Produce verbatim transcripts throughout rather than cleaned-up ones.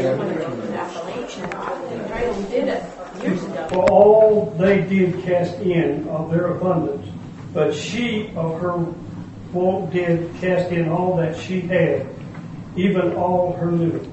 just want to go to Appalachian. I think Trail did it years ago. For all they did cast in of their abundance, but she of her want did cast in all that she had, even all her little.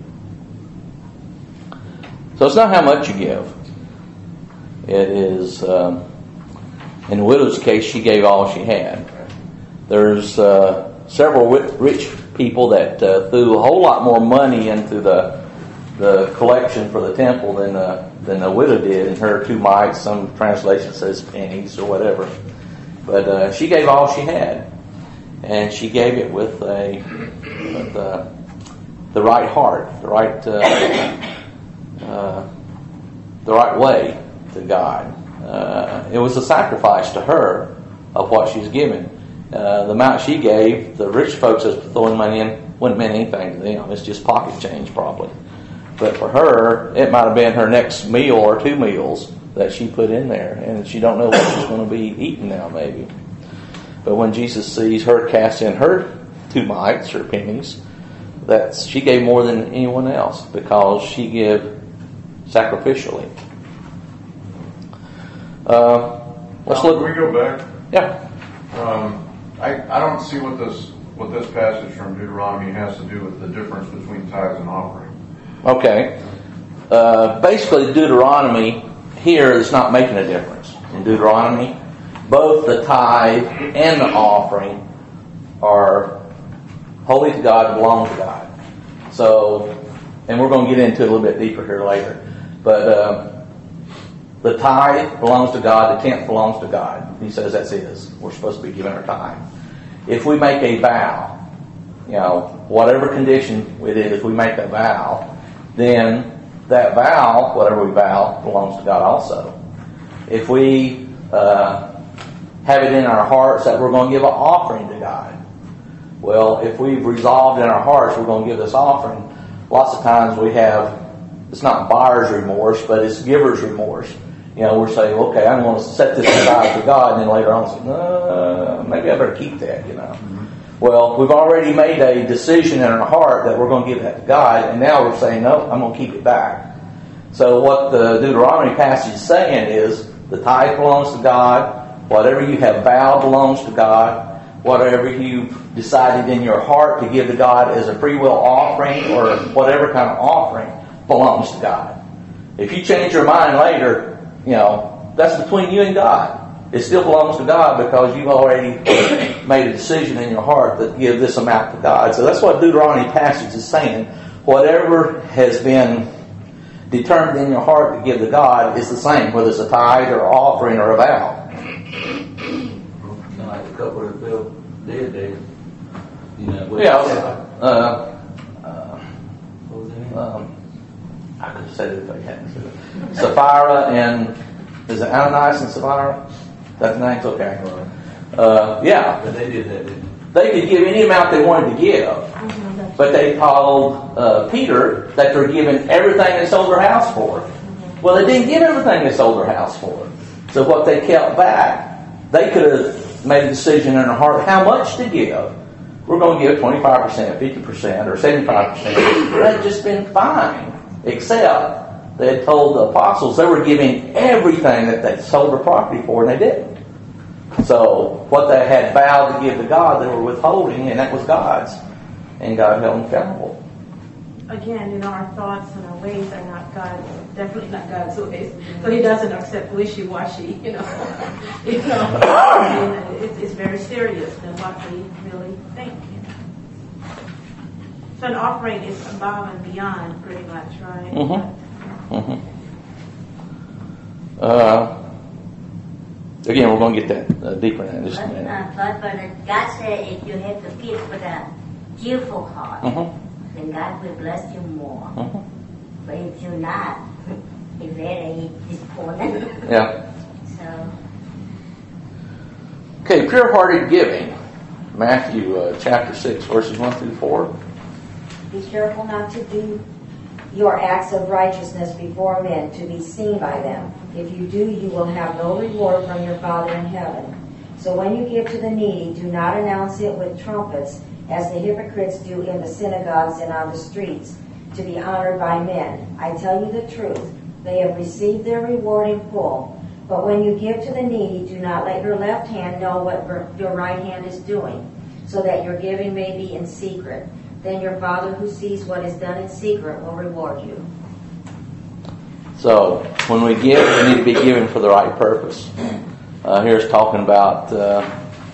So it's not how much you give. It is, um, in the widow's case, she gave all she had. There's uh, several rich people that uh, threw a whole lot more money into the the collection for the temple than uh, than the widow did, and her two mites. Some translation says pennies or whatever, but uh, she gave all she had, and she gave it with a with uh, the right heart, the right uh, uh, the right way to God. Uh, it was a sacrifice to her of what she's given. Uh, the amount she gave, the rich folks that's throwing money in wouldn't mean anything to them. It's just pocket change probably. But for her, it might have been her next meal or two meals that she put in there, and she don't know what she's going to be eating now maybe. But when Jesus sees her cast in her two mites or pennies, that's she gave more than anyone else because she gave sacrificially. Uh, let's now, look. Can we go back? Yeah. Um, I, I don't see what this what this passage from Deuteronomy has to do with the difference between tithes and offering. Okay. Uh, basically, Deuteronomy here is not making a difference. In Deuteronomy, both the tithe and the offering are holy to God, belong to God. So, and we're going to get into it a little bit deeper here later. But uh, the tithe belongs to God, the tenth belongs to God. He says that's his. We're supposed to be giving our tithe. If we make a vow, you know, whatever condition it is, we make a vow, then that vow, whatever we vow, belongs to God also. If we uh, have it in our hearts that we're going to give an offering to God, well, if we've resolved in our hearts we're going to give this offering, lots of times we have, it's not buyer's remorse, but it's giver's remorse. You know, we're saying, okay, I'm going to set this aside for God, and then later on say, no, maybe I better keep that, you know. Mm-hmm. Well, we've already made a decision in our heart that we're going to give that to God, and now we're saying, no, I'm going to keep it back. So what the Deuteronomy passage is saying is, the tithe belongs to God, whatever you have vowed belongs to God, whatever you've decided in your heart to give to God as a free will offering or whatever kind of offering belongs to God. If you change your mind later, you know, that's between you and God. It still belongs to God because you've already made a decision in your heart that give this amount to God. So that's what Deuteronomy passage is saying. Whatever has been determined in your heart to give to God is the same, whether it's a tithe or offering or a vow. Like a couple of Bill did there. You know, yeah. Uh, uh, what was it? Um, I could have said it if I hadn't said it. Sapphira and, is it Ananias and Sapphira? That's the name's okay. Uh, yeah. But they did that, didn't they? They could give any amount they wanted to give. Mm-hmm. But they told uh, Peter that they're giving everything they sold their house for. Mm-hmm. Well, they didn't give everything they sold their house for. So what they kept back, they could have made a decision in their heart how much to give. We're going to give twenty-five percent, fifty percent, or seventy-five percent. That's just been fine. Except they had told the apostles they were giving everything that they sold their property for, and they didn't. So what they had vowed to give to God, they were withholding, and that was God's. And God held them accountable. Again, you know, our thoughts and our ways are not God's, definitely not God's ways. So He doesn't accept wishy-washy, you know. you know, I mean, it's, it's very serious than what we really think. You know. So an offering is above and beyond, pretty much, right? Mm-hmm. Mm-hmm. Uh, again, we're going to get that uh, deeper in just a minute. Uh, but, but God said if you have to give with a cheerful heart, mm-hmm. then God will bless you more. Mm-hmm. But if you're not, you're very disappointed. Yeah. So. Okay, pure-hearted giving. Matthew uh, chapter six, verses one through four. Be careful not to do your acts of righteousness before men, to be seen by them. If you do, you will have no reward from your Father in heaven. So when you give to the needy, do not announce it with trumpets, as the hypocrites do in the synagogues and on the streets, to be honored by men. I tell you the truth, they have received their reward in full. But when you give to the needy, do not let your left hand know what your right hand is doing, so that your giving may be in secret. Then your Father who sees what is done in secret will reward you. So, when we give, we need to be giving for the right purpose. Uh, here's talking about, uh,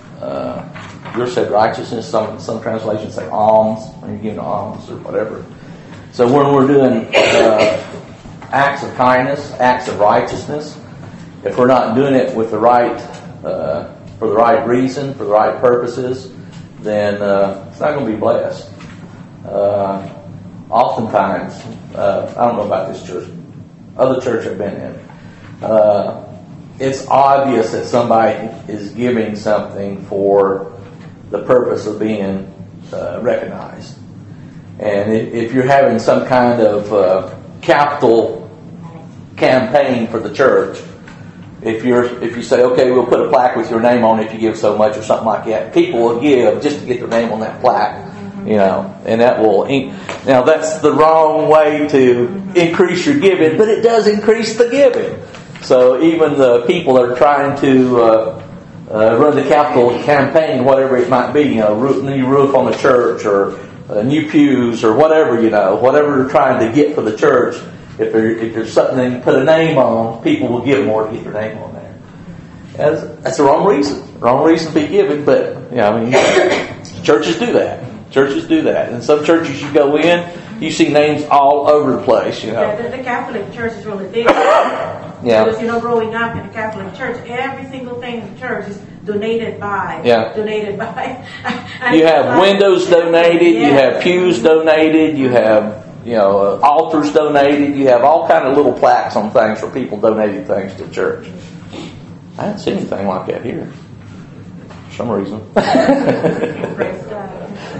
uh, yours said righteousness, some some translations say alms, when you're giving alms or whatever. So when we're doing uh, acts of kindness, acts of righteousness, if we're not doing it with the right, uh, for the right reason, for the right purposes, then uh, it's not going to be blessed. Uh, oftentimes, uh, I don't know about this church, other church I've been in, uh, it's obvious that somebody is giving something for the purpose of being uh, recognized. And if, if you're having some kind of uh, capital campaign for the church, if you're if you say, okay, we'll put a plaque with your name on it if you give so much or something like that, people will give just to get their name on that plaque. You know, and that will, now that's the wrong way to increase your giving, but it does increase the giving. So even the people that are trying to uh, uh, run the capital campaign, whatever it might be, you know, roof, new roof on the church or uh, new pews or whatever, you know, whatever they're trying to get for the church, if, there, if there's something they can put a name on, people will give more to get their name on there. That's, that's the wrong reason. Wrong reason to be giving, but, you know, I mean, churches do that. Churches do that. And some churches you go in, you see names all over the place, you know. Yeah, the, the Catholic Church is really big. Yeah. Because, you know, growing up in the Catholic Church, every single thing in the church is donated by. Yeah. Donated by. You have windows donated, you have pews donated, you have, you know, uh, altars donated, you have all kind of little plaques on things for people donating things to church. I haven't seen anything like that here. For some reason. Praise God.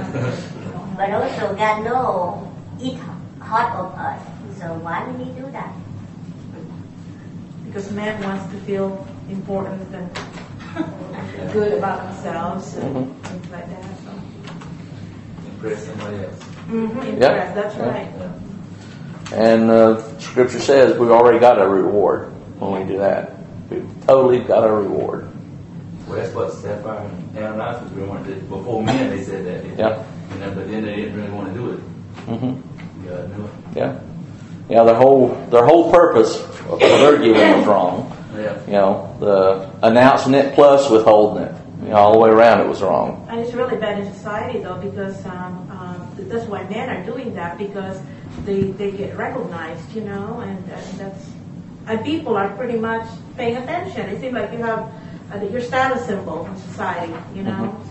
But also God knows it's hard of us. So why we need to do that? Because man wants to feel important and good about themselves and Mm-hmm. things like that. So. Impress somebody else. Mm-hmm. Impressed, Yeah. that's Yeah. right. And uh, Scripture says we've already got a reward when we do that. We've totally got a reward. Well, that's what Sapphire and Ananias was really wanting to do. Before men, they said that. Yeah. And then, but then they didn't really want to do it. Mm-hmm. God knew it. Yeah. Yeah, their whole their whole purpose of their giving was wrong. Yeah. You know, the announcing it plus withholding it. You know, all the way around it was wrong. And it's really bad in society, though, because um, um, that's why men are doing that, because they, they get recognized, you know, and, and that's and people are pretty much paying attention. It seems like you have uh, your status symbol in society, you know. Mm-hmm. So,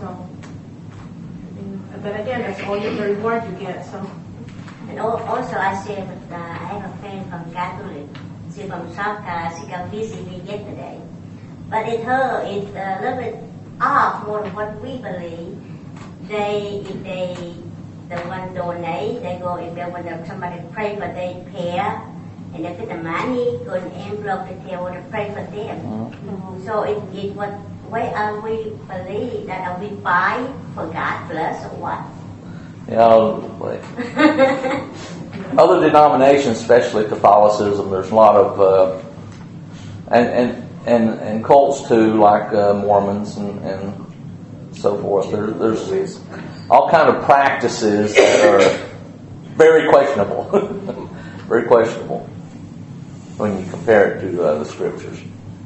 I mean, but again, that's all your the reward you get. So, And al- also I say that uh, I have a friend from Catholic. She from South Carolina. She come visit me yesterday. But in her, it's a little bit off more than what we believe. They, if they, the one donate, they go, if they want to, somebody pray for their prayer, and they put the money, go in envelope, they tell to pray for them. Mm-hmm. So it, it what way are we believe that are we fight for God bless or what? You know, like, other denominations, especially Catholicism, there's a lot of uh, and and and and cults too, like uh, Mormons and, and so forth. There, there's all kind of practices that are very questionable, very questionable when you compare it to uh, the Scriptures.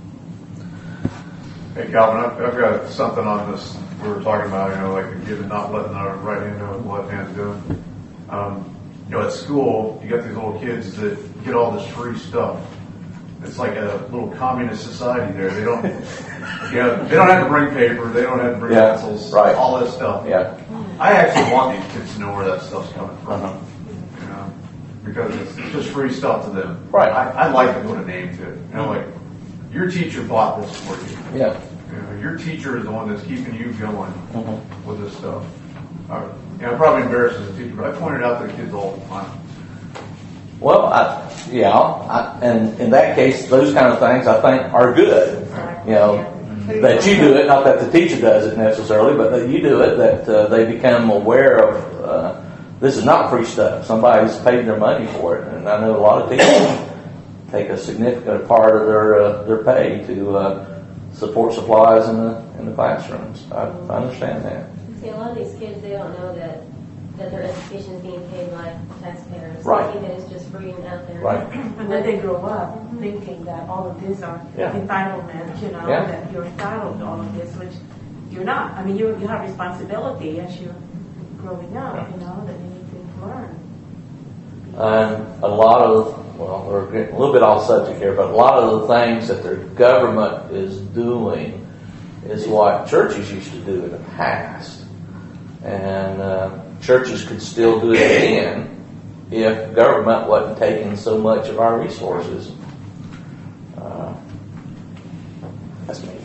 Hey Calvin, I've, I've got something on this. We were talking about, you know, like the giving, not letting our right hand know what the left hand's doing. Um, you know, at school, you got these little kids that get all this free stuff. It's like a little communist society there. They don't, you know, they don't have to bring paper. They don't have to bring Yeah, pencils. right. All this stuff. Yeah. I actually want these kids to know where that stuff's coming from. Uh-huh. You know, because it's just free stuff to them. Right. I, I like to put a name to it. You know, like your teacher bought this for you. Yeah. You know, your teacher is the one that's keeping you going Mm-hmm. with this stuff. Uh, you know, I'm probably embarrassed as a teacher, but I point it out to the kids all the time. Well, I, yeah, I, and in that case, those kind of things I think are good. You know, that you do it, not that the teacher does it necessarily, but that you do it, that uh, they become aware of uh, this is not free stuff. Somebody's paid their money for it, and I know a lot of people take a significant part of their uh, their pay to uh, support supplies in the in the classrooms. I, I understand that. See, a lot of these kids, they don't know that that their education is being paid by taxpayers. Right. They think that it's just free and out there. Right. And then they grow up thinking that all of these are Yeah. entitlement, you know, Yeah. that you're entitled to all of this, which you're not. I mean, you you have responsibility as you're growing up, you know, that you need to learn. And a lot of, well, we're getting a little bit off subject here, but a lot of the things that the government is doing is what churches used to do in the past. And uh, churches could still do it again if government wasn't taking so much of our resources. Uh, that's me.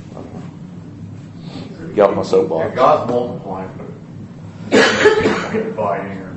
Get off my Yeah, soapbox. God's multiplying, but dividing or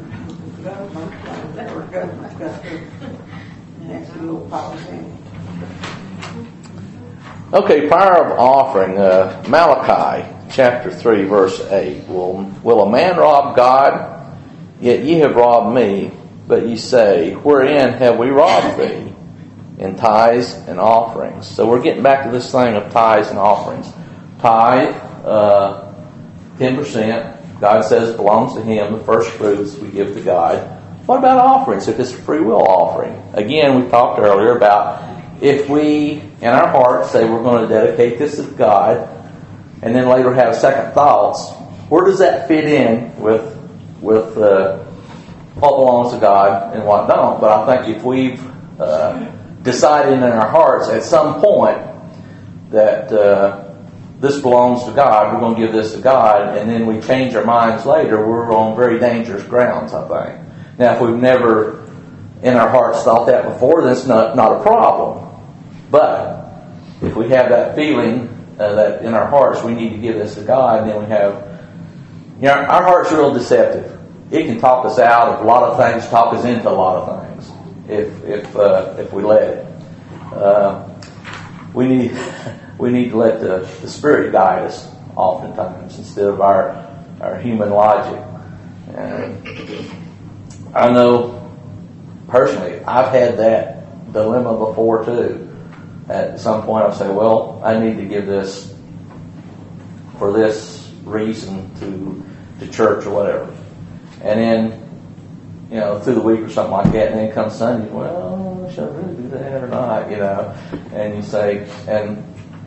Okay, power of offering. Uh, Malachi chapter three, verse eight. Will, will a man rob God? Yet ye have robbed me. But ye say, wherein have we robbed thee? In tithes and offerings. So we're getting back to this thing of tithes and offerings. Tithe, uh, ten percent. God says it belongs to Him. The first fruits we give to God. What about offerings if it's a free will offering? Again, we talked earlier about if we, in our hearts, say we're going to dedicate this to God, and then later have second thoughts, where does that fit in with with uh, what belongs to God and what don't? But I think if we've uh, decided in our hearts at some point that uh, this belongs to God, we're going to give this to God, and then we change our minds later, we're on very dangerous grounds, I think. Now, if we've never in our hearts thought that before, that's not, not a problem. But if we have that feeling uh, that in our hearts we need to give this to God, and then we have, you know, our heart's real deceptive. It can talk us out of a lot of things, talk us into a lot of things if if uh, if we let it. Uh, we need we need to let the, the Spirit guide us oftentimes instead of our our human logic. And I know personally I've had that dilemma before too. At some point I'll say, well, I need to give this for this reason to to church or whatever. And then, you know, through the week or something like that, and then comes Sunday, well, should I really do that or not, you know? And you say, and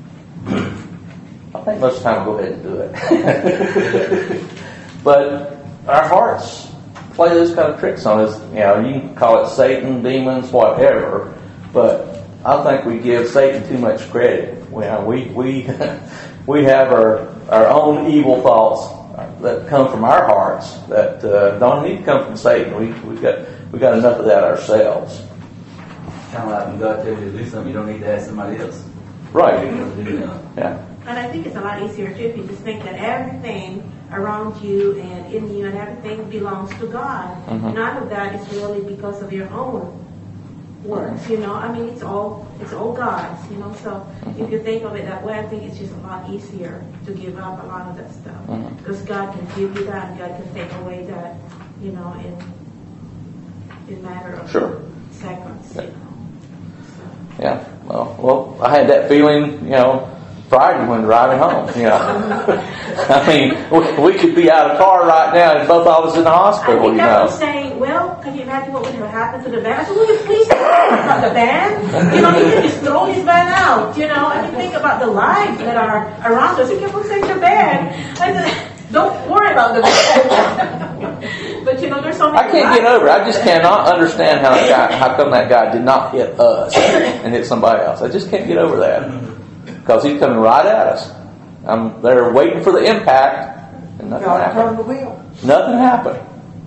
I think most of the time we'll go ahead and do it. But our hearts play those kind of tricks on us. You know, you can call it Satan, demons, whatever, but I think we give Satan too much credit. We we we, we have our, our own evil thoughts that come from our hearts that uh, don't need to come from Satan. We we got we got enough of that ourselves. Kind of like when God tells you to do something, you don't need to ask somebody else. Right. You know. Yeah. And I think it's a lot easier too if you just think that everything around you and in you and everything belongs to God. Mm-hmm. None of that is really because of your own works, you know. I mean, it's all it's all God's, you know. So Mm-hmm. if you think of it that way, I think it's just a lot easier to give up a lot of that stuff Mm-hmm. because God can give you that, and God can take away that, you know, in in matter of Sure. seconds, Yeah. you know. So. Yeah. Well, well, I had that feeling, you know, Friday when driving home. You know, I mean, we, we could be out of car right now, and both of us in the hospital. I think You I know. was saying, well, can you imagine what would have happened to the band? I said, will you please talk about the band? You know, you can just throw this band out, you know. I mean, think about the lives that are around us. You kept on saying the band. I said, don't worry about the band. But, you know, there's so many I can't get over it. I just cannot understand how that guy, how come that guy did not hit us and hit somebody else. I just can't get over that because he's coming right at us. I'm there waiting for the impact, and nothing God happened. turned the wheel. Nothing happened.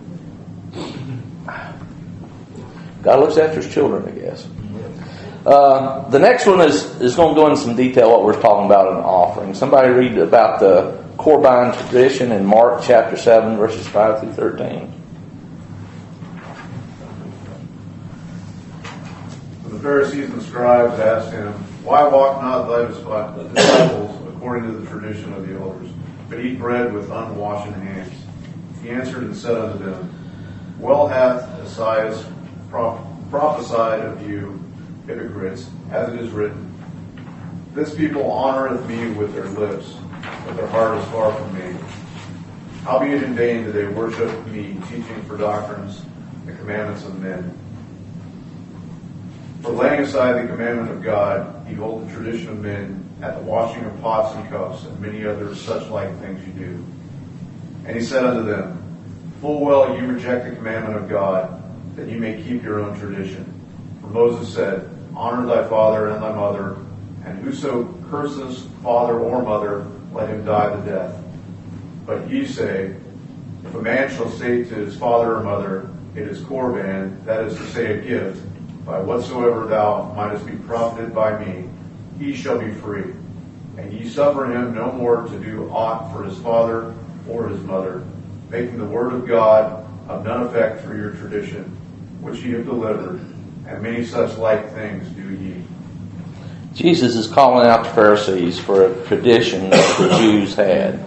God looks after His children, I guess. Uh, the next one is, is going to go into some detail what we're talking about in offering. Somebody read about the Corban tradition in Mark chapter seven, verses five through thirteen. The Pharisees and scribes asked him, why walk not thy disciples according to the tradition of the elders, but eat bread with unwashen hands? He answered and said unto them, Well hath Esaias pro- prophesied of you, hypocrites, as it is written, This people honoreth me with their lips, but their heart is far from me. Howbeit in vain do they worship me, teaching for doctrines the commandments of men. For laying aside the commandment of God, ye hold the tradition of men at the washing of pots and cups, and many other such like things you do. And he said unto them, Full well you reject the commandment of God, that you may keep your own tradition. For Moses said, Honor thy father and thy mother, and whoso curses father or mother, let him die the death. But ye say, If a man shall say to his father or mother, It is Corban, that is to say a gift, by whatsoever thou mightest be profited by me, he shall be free. And ye suffer him no more to do aught for his father or his mother, making the word of God of none effect through your tradition, which ye have delivered, and many such like things do ye. Jesus is calling out the Pharisees for a tradition that the Jews had.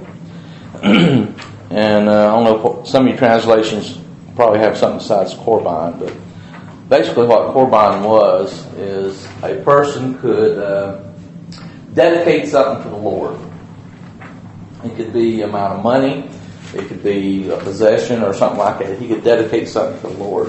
And uh, I don't know if some of your translations probably have something besides Corban, but basically what Corban was is a person could uh, dedicate something to the Lord. It could be amount of money, it could be a possession or something like that. He could dedicate something to the Lord.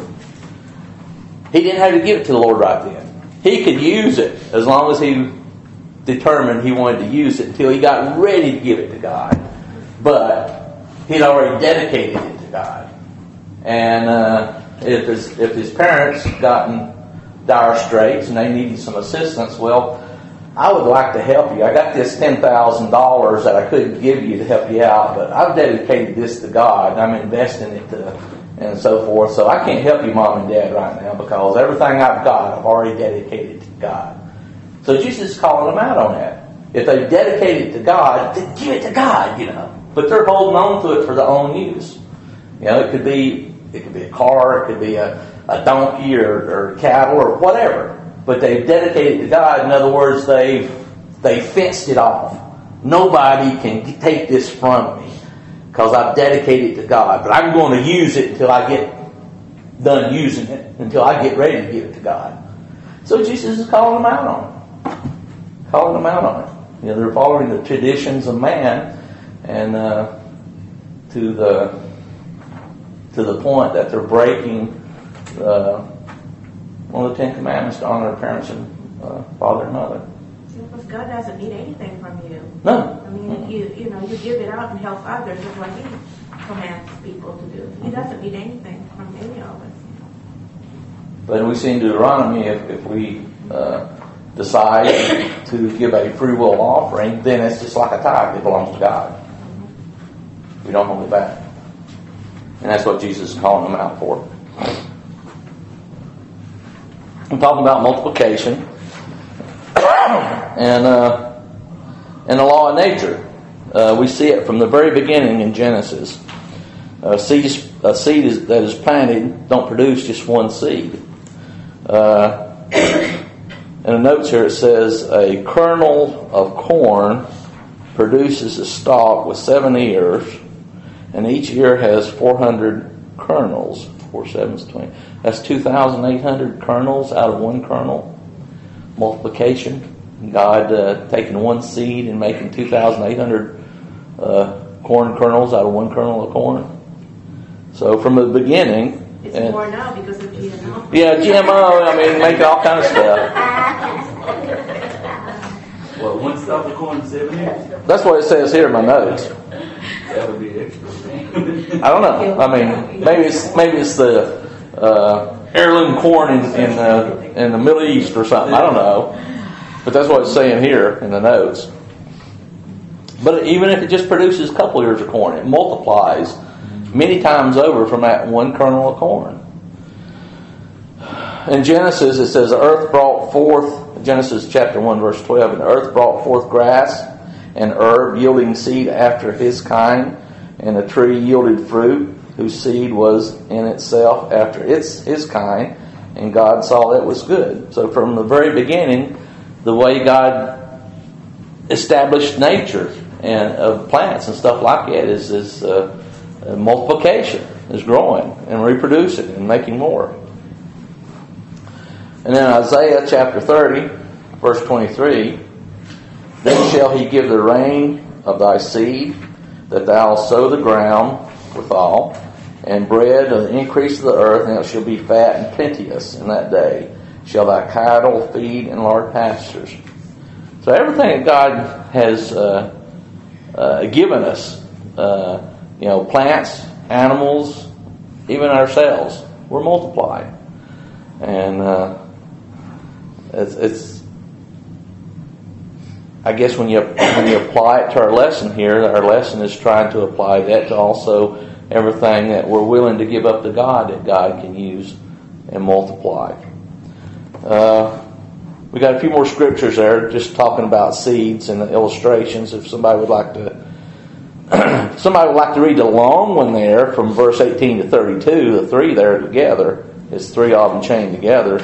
He didn't have to give it to the Lord right then. He could use it as long as he determined he wanted to use it until he got ready to give it to God. But he'd already dedicated it to God. And uh, if his if his parents gotten dire straits and they needed some assistance, well, I would like to help you. I got this ten thousand dollars that I couldn't give you to help you out, but I've dedicated this to God. I'm investing it to, and so forth. So I can't help you, Mom and Dad, right now because everything I've got, I've already dedicated to God. So Jesus is calling them out on that. If they've dedicated it to God, then give it to God, you know. But they're holding on to it for their own use. You know, it could be it could be a car, it could be a, a donkey or, or cattle or whatever. But they've dedicated it to God. In other words, they've they fenced it off. Nobody can take this from me because I've dedicated it to God. But I'm going to use it until I get done using it, until I get ready to give it to God. So Jesus is calling them out on it. Calling them out on it. You know, they're following the traditions of man, and uh, to the to the point that they're breaking uh, one of the Ten Commandments to honor parents and uh, father and mother. Because God doesn't need anything from you. No. I mean, mm-hmm. you you know, you give it out and help others is what He commands people to do. He doesn't need anything from any of us. But we see in Deuteronomy, if, if we uh, decide to give a free will offering, then it's just like a tithe. It belongs to God. We don't hold it back. And that's what Jesus is calling them out for. I'm talking about multiplication and uh, and the law of nature. Uh, we see it from the very beginning in Genesis. A seed, a seed is, that is planted don't produce just one seed. Uh, in the notes here it says a kernel of corn produces a stalk with seven ears, and each ear has four hundred kernels. Four sevens twenty. That's two thousand eight hundred kernels out of one kernel. Multiplication. God uh, taking one seed and making two thousand eight hundred uh, corn kernels out of one kernel of corn. So from the beginning. It's and, more now because of G M O. Yeah, G M O. I mean, making all kind of stuff. Well, one stalk of corn, seven years. That's what it says here in my notes. That would be extra. I don't know. I mean, maybe it's maybe it's the uh, heirloom corn in in, uh, in the Middle East or something. I don't know. But that's what it's saying here in the notes. But even if it just produces a couple ears of corn, it multiplies many times over from that one kernel of corn. In Genesis, it says, the earth brought forth, Genesis chapter one, verse twelve, and the earth brought forth grass and herb yielding seed after his kind, and the tree yielded fruit, whose seed was in itself after its his kind, and God saw that was good. So from the very beginning, the way God established nature and of plants and stuff like that is, is uh, multiplication. is growing and reproducing and making more. And then Isaiah chapter thirty, verse twenty-three, then shall he give the rain of thy seed, that thou sow the ground withal, and bread of the increase of the earth, and it shall be fat and plenteous in that day. Shall thy cattle feed in large pastures. So everything that God has uh, uh, given us, uh, you know, plants, animals, even ourselves, we're multiplied. And uh, it's, it's, I guess when you when you apply it to our lesson here, our lesson is trying to apply that to also everything that we're willing to give up to God that God can use and multiply. Uh, we got a few more scriptures there, just talking about seeds and the illustrations. If somebody would like to, somebody would like to read the long one there from verse eighteen to thirty-two. The three there together, it's three of them chained together.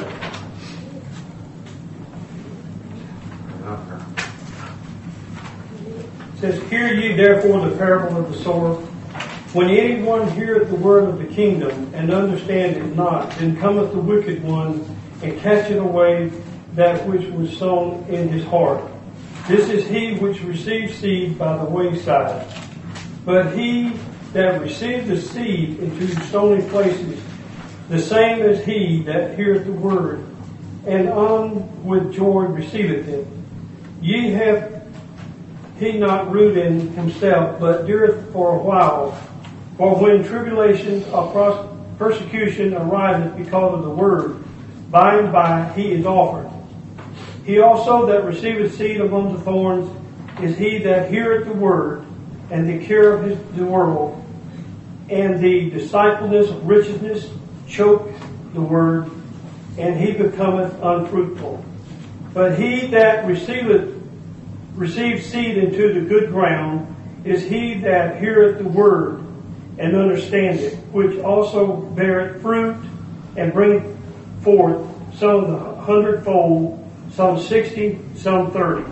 It says, "Hear ye therefore the parable of the sower. When anyone heareth the word of the kingdom and understand it not, then cometh the wicked one and catcheth away that which was sown in his heart. This is he which received seed by the wayside. But he that received the seed into stony places, the same as he that heareth the word, and on with joy receiveth it. Ye have he not root in himself, but dureth for a while. For when tribulations or persecution ariseth because of the word, by and by he is offered. He also that receiveth seed among the thorns is he that heareth the word, and the care of his, the world, and the deceitfulness of richness choke the word, and he becometh unfruitful. But he that receiveth receives seed into the good ground is he that heareth the word, and understandeth, which also beareth fruit, and bringeth forth some the hundredfold, some sixty, some thirty.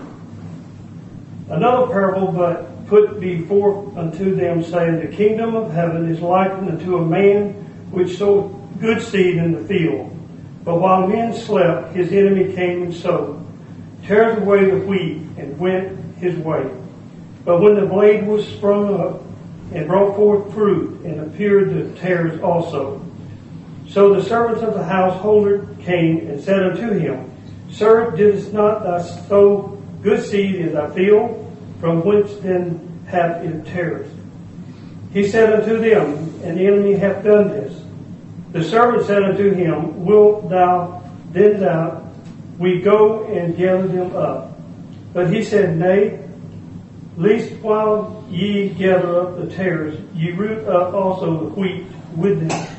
Another parable but put before unto them, saying, The kingdom of heaven is likened unto a man which sowed good seed in the field. But while men slept, his enemy came and sowed, teareth away the wheat, and went his way. But when the blade was sprung up, and brought forth fruit, and appeared the tares also. So the servants of the householder came and said unto him, Sir, didst not thou sow good seed in thy field? From whence then hath it tares? He said unto them, An enemy hath done this. The servant said unto him, Wilt thou then thou we go and gather them up? But he said, Nay, lest while ye gather up the tares, ye root up also the wheat with them.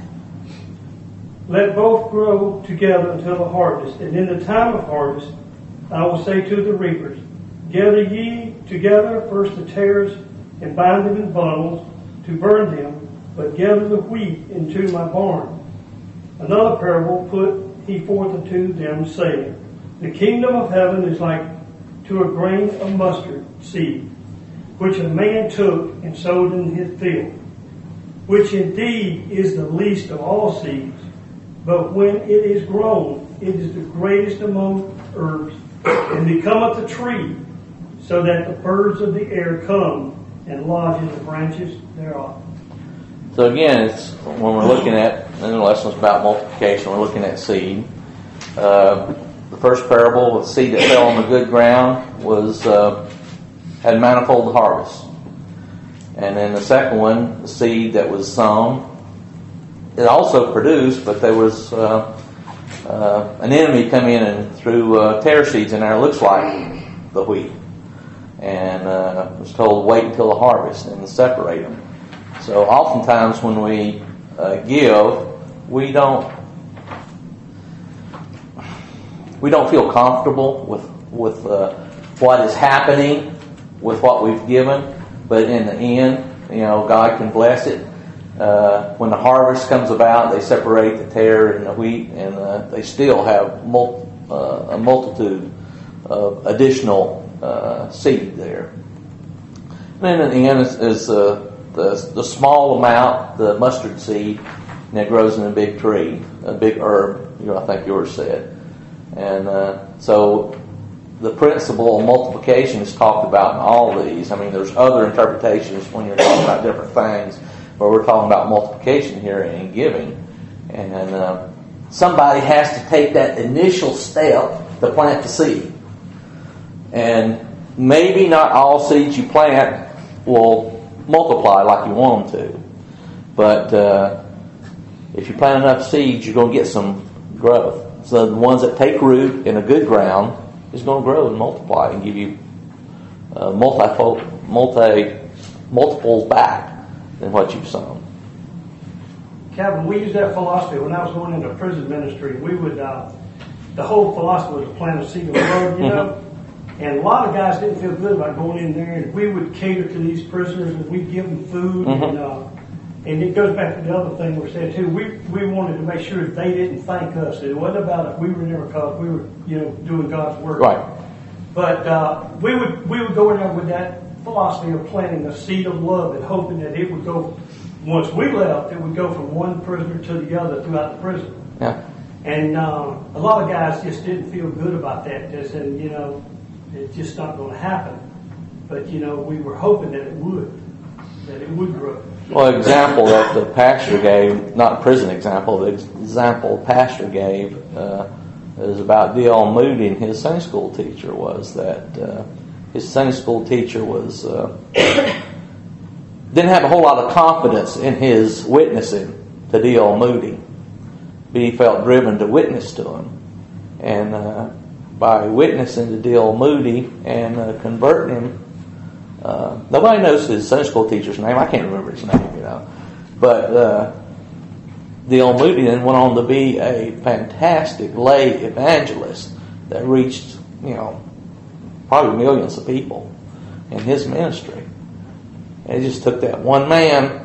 Let both grow together until the harvest. And in the time of harvest, I will say to the reapers, Gather ye together first the tares, and bind them in bundles to burn them, but gather the wheat into my barn. Another parable put he forth unto them, saying, The kingdom of heaven is like to a grain of mustard seed, which a man took and sowed in his field, which indeed is the least of all seeds, but when it is grown, it is the greatest among herbs, and becometh a tree, so that the birds of the air come and lodge in the branches thereof. So again, it's when we're looking at, and the lessons about multiplication, we're looking at seed. Uh, the first parable, the seed that fell on the good ground, was uh, had manifold harvest. And then the second one, the seed that was sown, it also produced, but there was uh, uh, an enemy come in and threw uh, tare seeds in there. It looks like the wheat. And uh, was told, wait until the harvest and separate them. So oftentimes when we uh, give, we don't we don't feel comfortable with with uh, what is happening with what we've given, but in the end, you know, God can bless it. Uh, when the harvest comes about, they separate the tare and the wheat, and uh, they still have mul- uh, a multitude of additional uh, seed there. And then in the end, is, is uh, the the small amount, the mustard seed, and it grows in a big tree, a big herb. You know, I think yours said, and uh, so the principle of multiplication is talked about in all of these. I mean, there's other interpretations when you're talking about different things, but we're talking about multiplication here and giving, and uh, somebody has to take that initial step to plant the seed, and maybe not all seeds you plant will multiply like you want them to. But uh, if you plant enough seeds, you're going to get some growth. So the ones that take root in a good ground is going to grow and multiply and give you uh, multi, multi, multiples back than what you've sown. Calvin, we used that philosophy when I was going into prison ministry. We would, uh, the whole philosophy was to plant a seed of love, you know. Mm-hmm. And a lot of guys didn't feel good about going in there, and we would cater to these prisoners, and we'd give them food, mm-hmm. and uh, and it goes back to the other thing we said too. We we wanted to make sure they didn't thank us. It wasn't about it. We were never caught. We were you know doing God's work. Right. But uh, we would we would go in there with that philosophy of planting a seed of love and hoping that it would go. Once we left, it would go from one prisoner to the other throughout the prison. Yeah. And uh, a lot of guys just didn't feel good about that. Just and you know. It's just not going to happen. But, you know, we were hoping that it would, that it would grow. Well, example that the pastor gave, not a prison example, the example the pastor gave uh, is about D L Moody, and his Sunday school teacher was that uh, his Sunday school teacher was uh, didn't have a whole lot of confidence in his witnessing to D L Moody, but he felt driven to witness to him. And uh, by witnessing to D L Moody and uh, converting him. Uh, nobody knows his Sunday school teacher's name. I can't remember his name, you know. But uh, D L Moody then went on to be a fantastic lay evangelist that reached, you know, probably millions of people in his ministry. And it just took that one man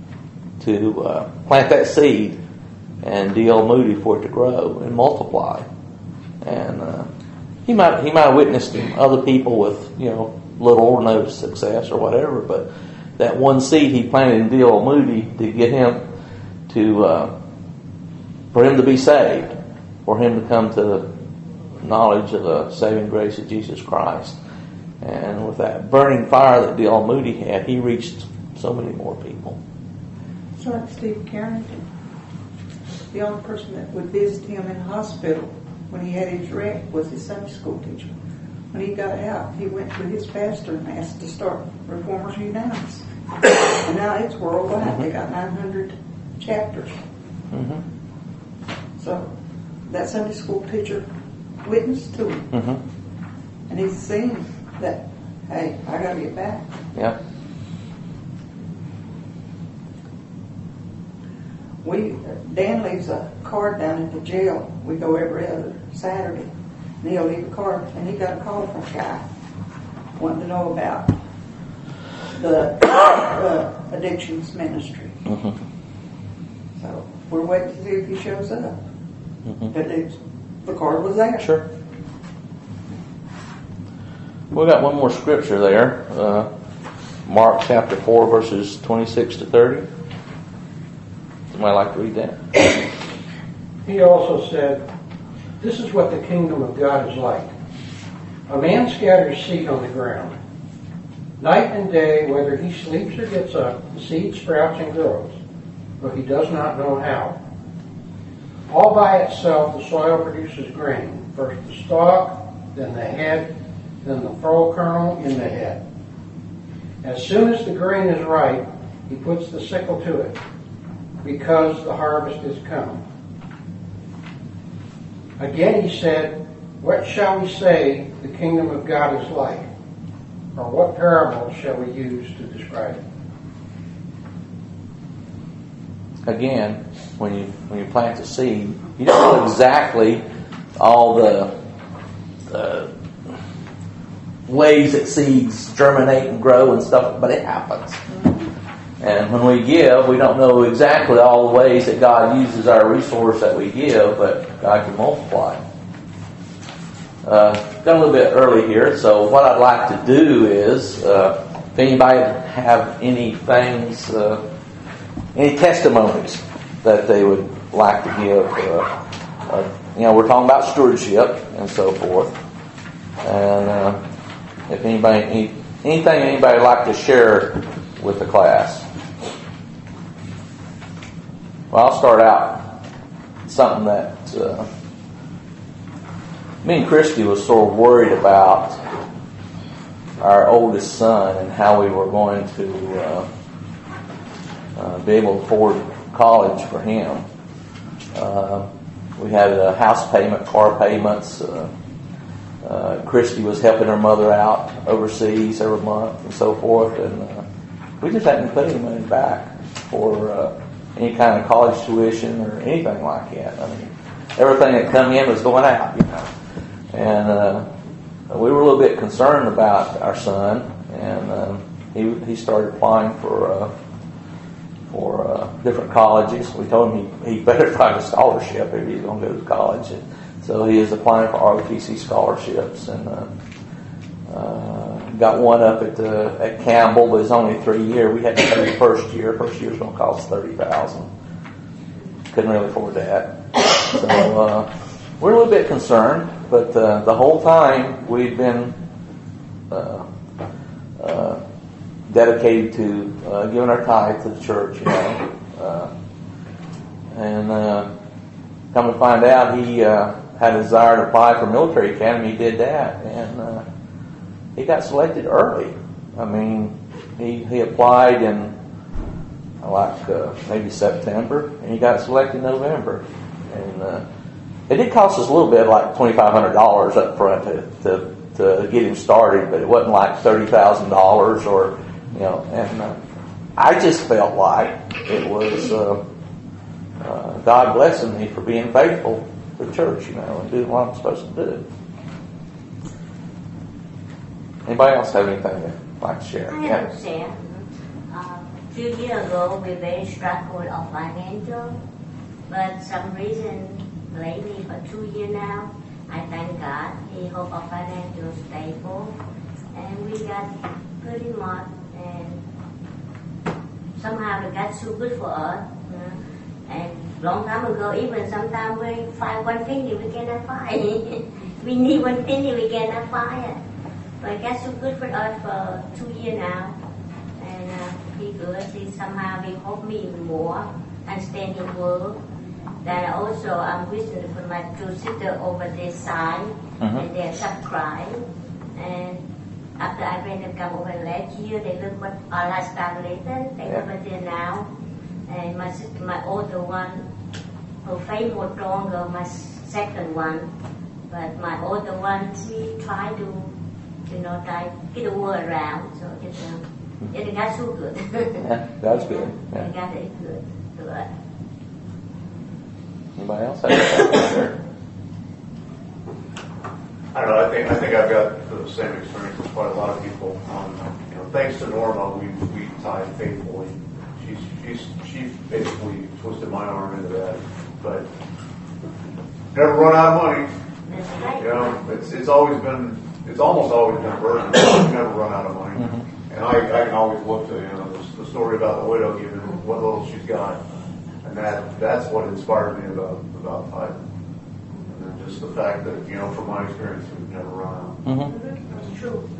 to uh, plant that seed and D L Moody for it to grow and multiply. And uh, he might he might have witnessed other people with, you know, little or no success or whatever, but that one seed he planted in D L Moody to get him to uh, for him to be saved, for him to come to the knowledge of the saving grace of Jesus Christ. And with that burning fire that D L Moody had, he reached so many more people. It's like Steve Carrington, the only person that would visit him in the hospital when he had his wreck was his Sunday school teacher. When he got out, he went to his pastor and asked to start Reformers Unite. And now it's worldwide. Mm-hmm. They got nine hundred chapters. Mm-hmm. So that Sunday school teacher witnessed to him. Mm-hmm. And he's seen that, hey, I got to get back. Yeah. We, Dan leaves a card down at the jail. We go every other Saturday. And he'll leave a card. And he got a call from a guy wanting to know about the uh, addictions ministry. Mm-hmm. So we're waiting to see if he shows up. Mm-hmm. But it's, the card was there. Sure. We've got one more scripture there. Uh, Mark chapter four, verses twenty-six to thirty. Somebody like to read that? He also said, "This is what the kingdom of God is like. A man scatters seed on the ground. Night and day, whether he sleeps or gets up, the seed sprouts and grows, but he does not know how. All by itself, the soil produces grain, first the stalk, then the head, then the full kernel in the head. As soon as the grain is ripe, he puts the sickle to it, because the harvest is come. Again he said, what shall we say the kingdom of God is like? Or what parable shall we use to describe it?" Again, when you when you plant the seed, you don't know exactly all the uh, ways that seeds germinate and grow and stuff, but it happens. And when we give, we don't know exactly all the ways that God uses our resource that we give, but God can multiply. Uh, got a little bit early here, so what I'd like to do is uh, If anybody have any things, uh, any testimonies that they would like to give, uh, uh, you know, we're talking about stewardship and so forth. And uh, if anybody, any, anything anybody would like to share with the class. Well, I'll start out something that uh, me and Christy was sort of worried about our oldest son and how we were going to uh, uh, be able to afford college for him. Uh, we had a house payment, car payments. Uh, uh, Christy was helping her mother out overseas every month and so forth, and uh, we just hadn't put any money back for uh, any kind of college tuition or anything like that. I mean, everything that come in was going out, you know. And uh, we were a little bit concerned about our son, and uh, he he started applying for uh, for uh, different colleges. We told him he, he better find a scholarship if he's going to go to college. And so he is applying for R O T C scholarships, and uh, uh, got one up at the, at Campbell, but it's only three year. We had to pay the first year. First year's going to cost thirty thousand. Couldn't really afford that. So uh, we're a little bit concerned, but uh, the whole time we've been uh, uh, dedicated to uh, giving our tithe to the church, you know. Uh, and uh, come to find out, he uh, had a desire to apply for military academy. He did that, and uh, he got selected early. I mean, he he applied in like uh, maybe September, and he got selected in November. And uh, it did cost us a little bit, like twenty-five hundred dollars up front to, to to get him started, but it wasn't like thirty thousand dollars or, you know. And uh, I just felt like it was uh, uh, God blessing me for being faithful to the church, you know, and doing what I'm supposed to do. Anybody else have anything they'd like to share? I have to share. Uh, a few years ago, we very struggled of financial, but some reason lately for two years now, I thank God. He hope our financial stable, and we got pretty much, and somehow it got so good for us. You know? And long time ago, even sometimes we find one penny we cannot find. We need one penny we cannot find it. But it got so good for us for two years now, and uh, he good. He somehow he helped me even more understand the world. Then also I'm wishing for my two sisters over this side, mm-hmm. and they're subscribed. And after I went to come over last year, they look what our lifestyle later. They yeah. over there now, and my sister, my older one, her faith was stronger. My second one, but my older one, she tried to. You know, try get the world around. So just, uh, yeah, the God's so good. Yeah, God's good. Yeah. The God is good to us. Anybody else have anything? I don't know. I think I think I've got the same experience as quite a lot of people. Um, you know, thanks to Norma, we we tied faithfully. She's she's she basically twisted my arm into that, but never run out of money. That's right. You know, it's it's always been. It's almost always been a burden. You never run out of money. Mm-hmm. And I, I can always look to, you know, the, the story about the widow giving what little she's got. And that that's what inspired me about, about tithing. And then just the fact that, you know, from my experience, we've never run out. Mm-hmm. That's true.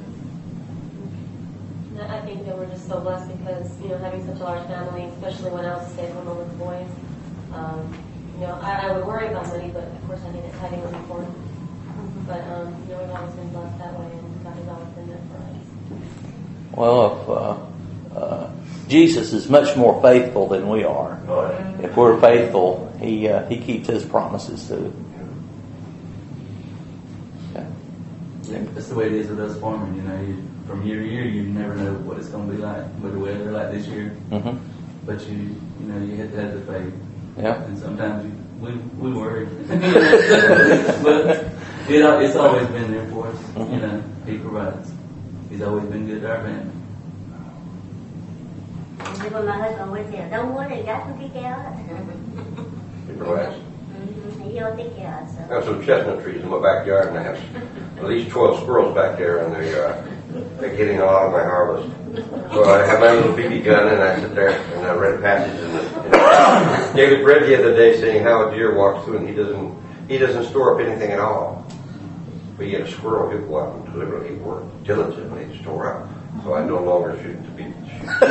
I think that we're just so blessed because, you know, having such a large family, especially when I was a stay-at-home mom with boys, um, you know, I, I would worry about money, but of course I knew that tithing was important. But, um, you know, we've always been blessed that way, and God has always been there for us. Well, if uh, uh, Jesus is much more faithful than we are. Right. If we're faithful, He uh, He keeps His promises too. Yeah. Yeah, that's the way it is with us farming. You know, you, from year to year, you never know what it's going to be like, what the weather like this year. Mm-hmm. But you, you know, you have to have the faith. Yeah. And sometimes you, we we worry, but it, it's always been there for us. Mm-hmm. You know, He provides. He's always been good to our family. Even my husband always said, "Don't worry, God will take care of it." Mm-hmm. He'll take care of it. I have some chestnut trees in my backyard, and I have at least twelve squirrels back there, and they uh, They're getting a lot of my harvest. So I have my little B B gun, and I sit there and I read a passage in the, in the David read the other day saying how a deer walks through and he doesn't he doesn't store up anything at all. But yet a squirrel, he'll go out and deliberately work diligently to store up. So I no longer shoot to be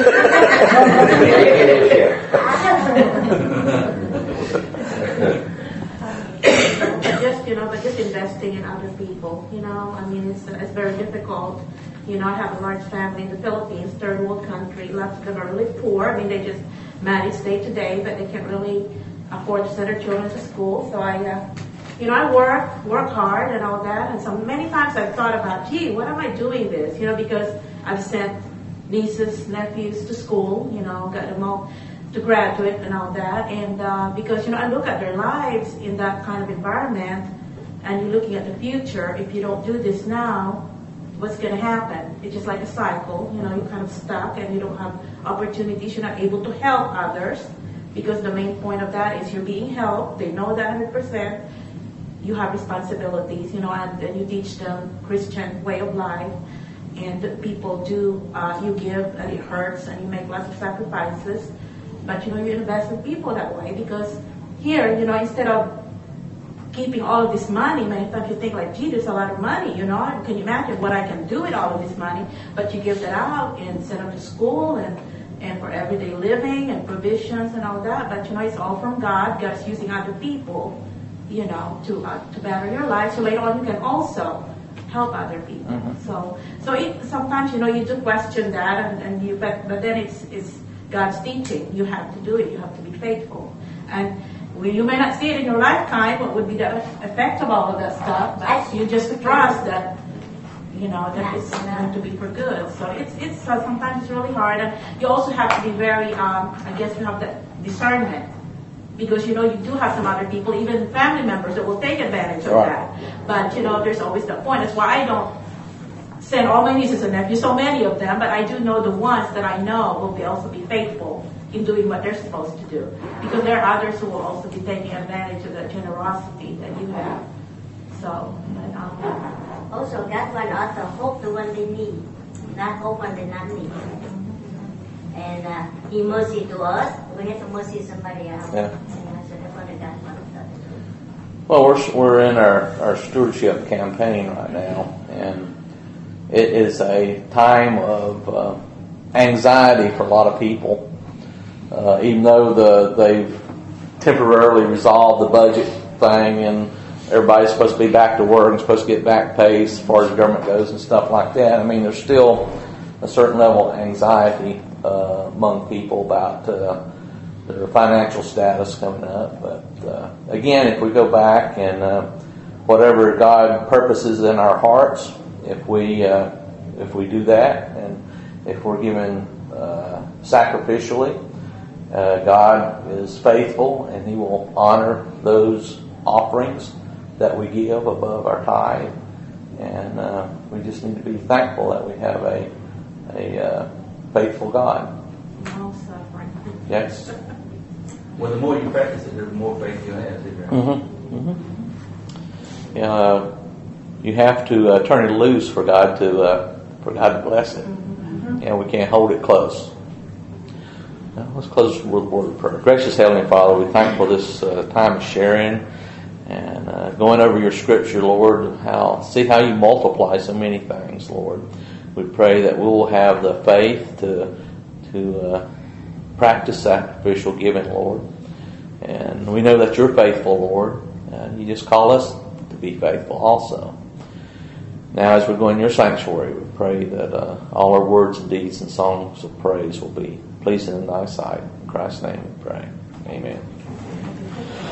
But just, you know, but just investing in other people, you know, I mean, it's, it's very difficult. You know, I have a large family in the Philippines, third world country. Lots of them are really poor. I mean, they just manage day to day, but they can't really afford to send their children to school. So I, uh, you know, I work, work hard and all that. And so many times I've thought about, gee, what am I doing this? You know, because I've sent nieces, nephews to school, you know, got them all to graduate and all that. And uh, because, you know, I look at their lives in that kind of environment, and you're looking at the future. If you don't do this now, what's going to happen? It's just like a cycle. You know, you're kind of stuck and you don't have opportunities. You're not able to help others, because the main point of that is you're being helped. They know that one hundred percent. You have responsibilities, you know, and, and you teach them Christian way of life. And people do, uh, you give, and it hurts, and you make lots of sacrifices. But, you know, you invest in people that way, because here, you know, instead of keeping all of this money, many times you think like, gee, there's a lot of money, you know, can you imagine what I can do with all of this money? But you give that out and send them to school and, and for everyday living and provisions and all that. But, you know, it's all from God. God's using other people, you know, to uh, to better your life. So later on you can also help other people. Mm-hmm. So so it, sometimes, you know, you do question that, and, and you but, but then it's it's God's teaching. You have to do it. You have to be faithful. And we, you may not see it in your lifetime, what would be the effect of all of that stuff, but you just trust that, you know, that it's going to be for good. So it's it's uh, sometimes it's really hard, and you also have to be very, um, I guess you have that discernment, because, you know, you do have some other people, even family members, that will take advantage of Right. that. But, you know, there's always that point. That's why I don't send all my nieces and nephews, so many of them, but I do know the ones that I know will be also be faithful in doing what they're supposed to do. Because there are others who will also be taking advantage of that generosity that you have. So, but, um, Also, God wants us to hope the one they need, not hope when they not need. And uh, He mercy to us, we have to mercy somebody else. Yeah. And so that's what God wants us to do. Well, we're we're in our, our stewardship campaign right now, and it is a time of uh, anxiety for a lot of people. Uh, even though the they've temporarily resolved the budget thing, and everybody's supposed to be back to work and supposed to get back pay as far as the government goes and stuff like that. I mean, there's still a certain level of anxiety uh, among people about uh, their financial status coming up. But uh, again, if we go back and uh, whatever God purposes in our hearts, if we uh, if we do that, and if we're given uh, sacrificially, uh, God is faithful, and He will honor those offerings that we give above our tithe. And uh, we just need to be thankful that we have a a uh, faithful God. no suffering. Yes. Well, the more you practice it, the more faith you'll have. Mm-hmm. Mm-hmm. Yeah, uh, you have to uh, turn it loose for God to uh, for God to bless it. Mm-hmm. Yeah, we can't hold it close. Now, let's close with a word of prayer. Gracious Heavenly Father, we thank you for this uh, time of sharing and uh, going over your Scripture, Lord. How see how you multiply so many things, Lord. We pray that we will have the faith to to uh, practice sacrificial giving, Lord. And we know that you're faithful, Lord. And you just call us to be faithful also. Now, as we go in your sanctuary, we pray that uh, all our words and deeds and songs of praise will be pleasing in thy sight. In Christ's name we pray. Amen.